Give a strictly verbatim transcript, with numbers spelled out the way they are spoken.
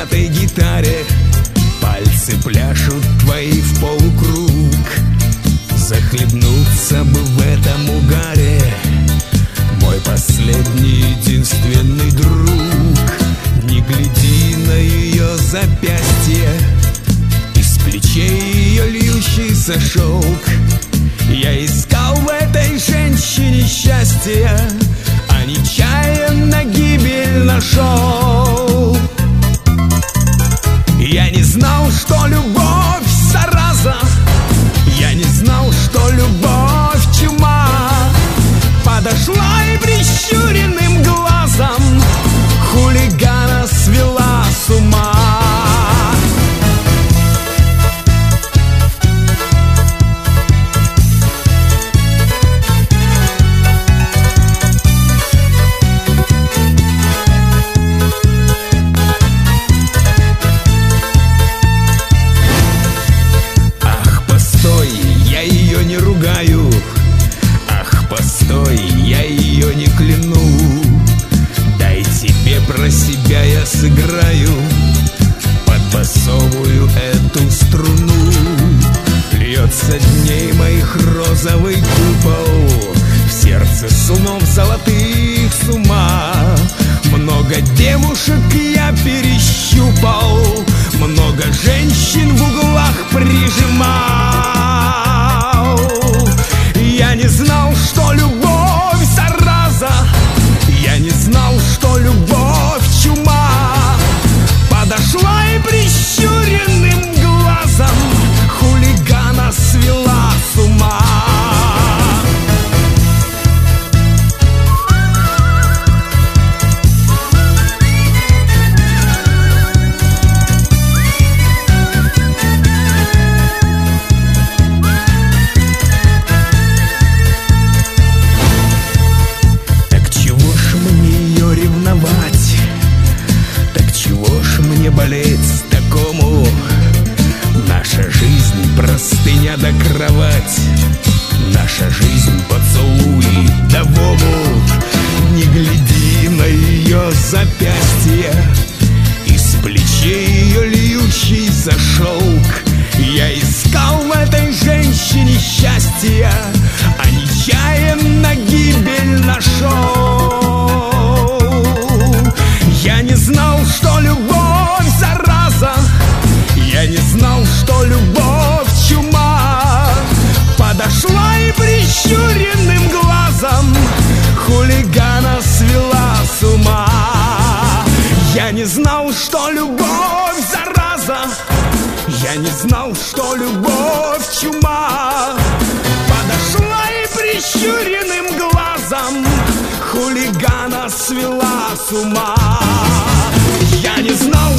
смятой гитаре пальцы пляшут твои в полукруг. Захлебнуться бы в этом угаре, мой последний единственный друг. Не гляди на ее запястье, из плечей ее льющийся шелк. Я искал в этой женщине счастье, а нечаянно гибель нашел. Я не знал, что любовь зараза, я не знал, что любовь чума. Подошла и прищуренным глазом хулигана свела с ума. Ах, постой, я ее не кляну. Дай тебе про себя я сыграю под басовую эту струну. Льется дней моих розовый купол, в сердце сунов золотых с ума. Много девушек я перещупал, много женщин в углах прижимал. Я не знал, что любовь зараза, я не знал, что любовь чума. Подошла и прищуренным глазом хулигана свела с ума. Болеть такому, наша жизнь простыня да кровать, наша жизнь поцелуй да в омут. Не гляди на ее запястье, из плечей ее льющийся шелк. Я искал в этой женщине счастья, а нечаянно гибель нашел. Я не знал, что любовь зараза, я не знал, что любовь чума. Подошла и прищуренным глазом хулигана свела с ума. Я не знал, что любовь зараза, я не знал, что любовь чума. Подошла и прищуренным глазом хулигана свела с ума. Я не знал,